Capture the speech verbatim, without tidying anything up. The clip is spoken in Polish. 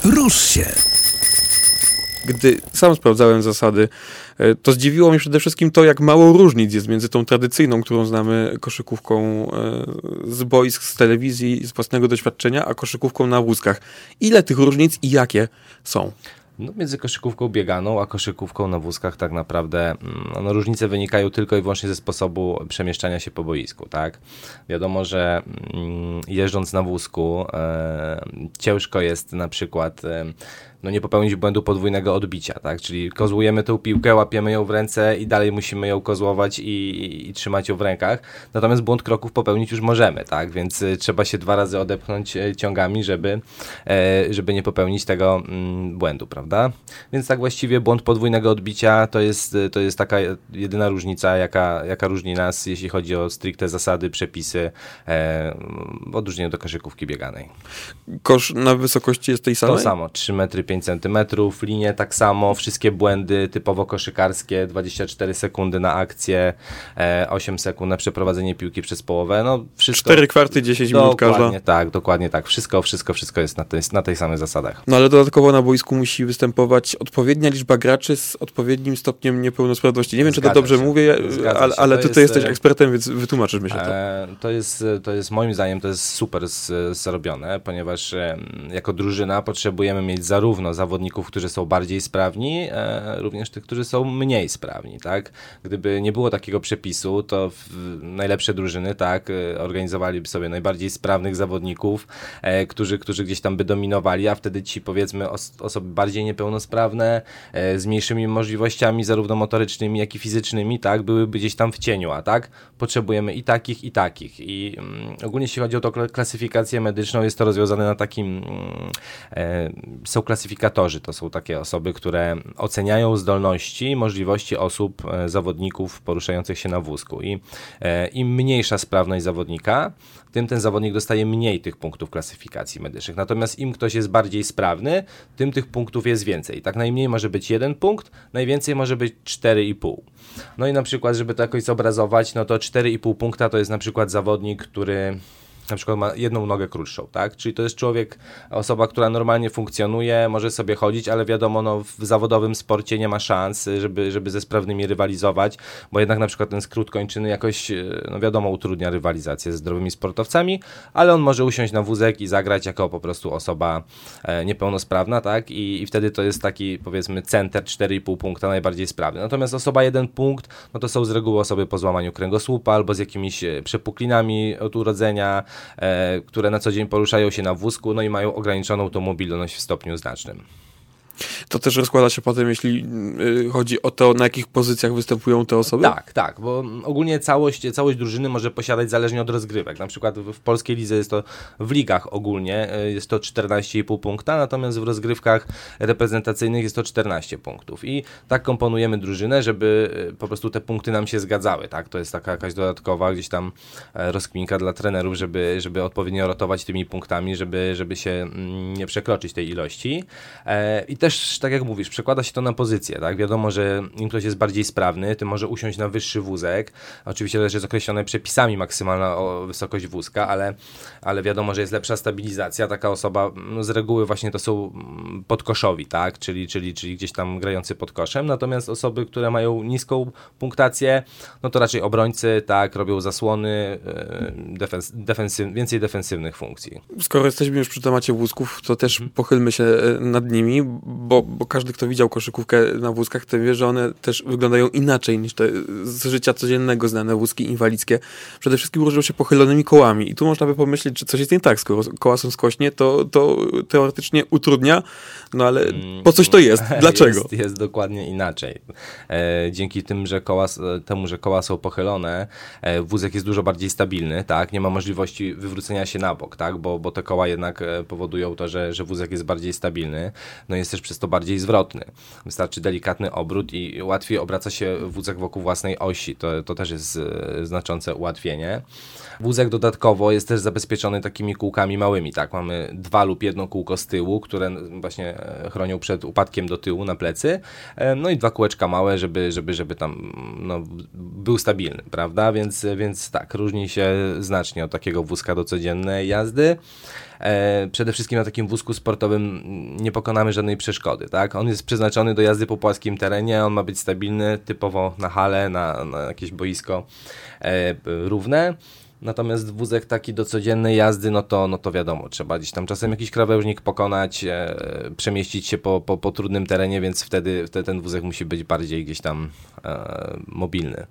Rusz się! Gdy sam sprawdzałem zasady, to zdziwiło mnie przede wszystkim to, jak mało różnic jest między tą tradycyjną, którą znamy, koszykówką z boisk, z telewizji, z własnego doświadczenia, a koszykówką na wózkach. Ile tych różnic i jakie są? No, między koszykówką bieganą a koszykówką na wózkach tak naprawdę no, różnice wynikają tylko i wyłącznie ze sposobu przemieszczania się po boisku, tak? Wiadomo, że mm, jeżdżąc na wózku e, ciężko jest na przykład e, no, nie popełnić błędu podwójnego odbicia, tak? Czyli kozłujemy tę piłkę, łapiemy ją w ręce i dalej musimy ją kozłować i, i, i trzymać ją w rękach. Natomiast błąd kroków popełnić już możemy, tak? Więc y, trzeba się dwa razy odepchnąć y, ciągami, żeby, y, żeby nie popełnić tego y, błędu, prawda? Więc tak właściwie błąd podwójnego odbicia to jest, y, to jest taka jedyna różnica, jaka, jaka różni nas, jeśli chodzi o stricte zasady, przepisy y, w odróżnieniu do koszykówki bieganej. Kosz na wysokości jest tej samej? To samo, trzy metry pięć centymetrów, linie tak samo, wszystkie błędy typowo koszykarskie, dwadzieścia cztery sekundy na akcję, e, osiem sekund na przeprowadzenie piłki przez połowę, no wszystko. cztery kwarty, dziesięć minut każda. Dokładnie tak, dokładnie tak, wszystko, wszystko, wszystko jest na tej, na tej samej zasadach. No ale dodatkowo na boisku musi występować odpowiednia liczba graczy z odpowiednim stopniem niepełnosprawności. Nie wiem, Zgadza czy to dobrze się. mówię, ale, ale ty, jest, ty jesteś ekspertem, więc wytłumaczysz mi się to. E, to jest, to jest moim zdaniem, to jest super z, zrobione, ponieważ e, jako drużyna potrzebujemy mieć zarówno zawodników, którzy są bardziej sprawni, e, również tych, którzy są mniej sprawni, tak? Gdyby nie było takiego przepisu, to w, najlepsze drużyny, tak, organizowaliby sobie najbardziej sprawnych zawodników, e, którzy, którzy gdzieś tam by dominowali, a wtedy ci, powiedzmy, os- osoby bardziej niepełnosprawne, e, z mniejszymi możliwościami, zarówno motorycznymi, jak i fizycznymi, tak, byłyby gdzieś tam w cieniu, a tak? Potrzebujemy i takich, i takich. I mm, ogólnie jeśli chodzi o tą klasyfikację medyczną, jest to rozwiązane na takim, mm, e, są klasyfikatorzy, to są takie osoby, które oceniają zdolności i możliwości osób, e, zawodników poruszających się na wózku i e, im mniejsza sprawność zawodnika, tym ten zawodnik dostaje mniej tych punktów klasyfikacji medycznych. Natomiast im ktoś jest bardziej sprawny, tym tych punktów jest więcej. Tak najmniej może być jeden punkt, najwięcej może być cztery i pół. No i na przykład, żeby to jakoś zobrazować, no to cztery i pół punkta to jest na przykład zawodnik, który na przykład ma jedną nogę krótszą, tak? Czyli to jest człowiek, osoba, która normalnie funkcjonuje, może sobie chodzić, ale wiadomo, no, w zawodowym sporcie nie ma szans, żeby, żeby ze sprawnymi rywalizować, bo jednak na przykład ten skrót kończyny jakoś, no wiadomo, utrudnia rywalizację ze zdrowymi sportowcami, ale on może usiąść na wózek i zagrać jako po prostu osoba e, niepełnosprawna, tak? I, I wtedy to jest taki, powiedzmy, center cztery i pół punkta najbardziej sprawny. Natomiast osoba jeden punkt, no to są z reguły osoby po złamaniu kręgosłupa albo z jakimiś przepuklinami od urodzenia, E, które na co dzień poruszają się na wózku, no i mają ograniczoną tą mobilność w stopniu znacznym. To też rozkłada się potem, jeśli y, chodzi o to, na jakich pozycjach występują te osoby? Tak, tak, bo ogólnie całość, całość drużyny może posiadać zależnie od rozgrywek. Na przykład w, w polskiej lidze jest to, w ligach ogólnie jest to czternaście i pół punkta, natomiast w rozgrywkach reprezentacyjnych jest to czternaście punktów. I tak komponujemy drużynę, żeby po prostu te punkty nam się zgadzały, tak? To jest taka jakaś dodatkowa gdzieś tam rozkminka dla trenerów, żeby, żeby odpowiednio rotować tymi punktami, żeby, żeby się nie przekroczyć tej ilości. I też Też, tak jak mówisz, przekłada się to na pozycję, tak? Wiadomo, że im ktoś jest bardziej sprawny, tym może usiąść na wyższy wózek. Oczywiście to też jest określone przepisami maksymalna o wysokość wózka, ale, ale wiadomo, że jest lepsza stabilizacja. Taka osoba, no z reguły właśnie to są podkoszowi, tak? Czyli, czyli, czyli gdzieś tam grający pod koszem. Natomiast osoby, które mają niską punktację, no to raczej obrońcy, tak? Robią zasłony, defens, defensyw, więcej defensywnych funkcji. Skoro jesteśmy już przy temacie wózków, to też hmm. pochylmy się nad nimi, Bo, bo każdy, kto widział koszykówkę na wózkach, to wie, że one też wyglądają inaczej niż te z życia codziennego znane wózki inwalidzkie. Przede wszystkim różnią się pochylonymi kołami. I tu można by pomyśleć, że coś jest nie tak. Skoro koła są skośnie, to, to teoretycznie utrudnia, no ale po coś to jest? Dlaczego? Jest, jest dokładnie inaczej. E, dzięki tym, że koła, temu, że koła są pochylone, e, wózek jest dużo bardziej stabilny, tak? Nie ma możliwości wywrócenia się na bok, tak? Bo, bo te koła jednak powodują to, że, że wózek jest bardziej stabilny. No jest też przez to bardziej zwrotny. Wystarczy delikatny obrót i łatwiej obraca się wózek wokół własnej osi. To, to też jest znaczące ułatwienie. Wózek dodatkowo jest też zabezpieczony takimi kółkami małymi, tak? Mamy dwa lub jedno kółko z tyłu, które właśnie chronią przed upadkiem do tyłu na plecy. No i dwa kółeczka małe, żeby, żeby, żeby tam no, był stabilny, prawda? Więc, więc tak, różni się znacznie od takiego wózka do codziennej jazdy. e, przede wszystkim na takim wózku sportowym nie pokonamy żadnej przeszkody, tak? On jest przeznaczony do jazdy po płaskim terenie, on ma być stabilny, typowo na halę, na, na jakieś boisko e, równe. Natomiast wózek taki do codziennej jazdy, no to, no to wiadomo, trzeba gdzieś tam czasem jakiś krawężnik pokonać, e, przemieścić się po, po, po trudnym terenie, więc wtedy, wtedy ten wózek musi być bardziej gdzieś tam e, mobilny.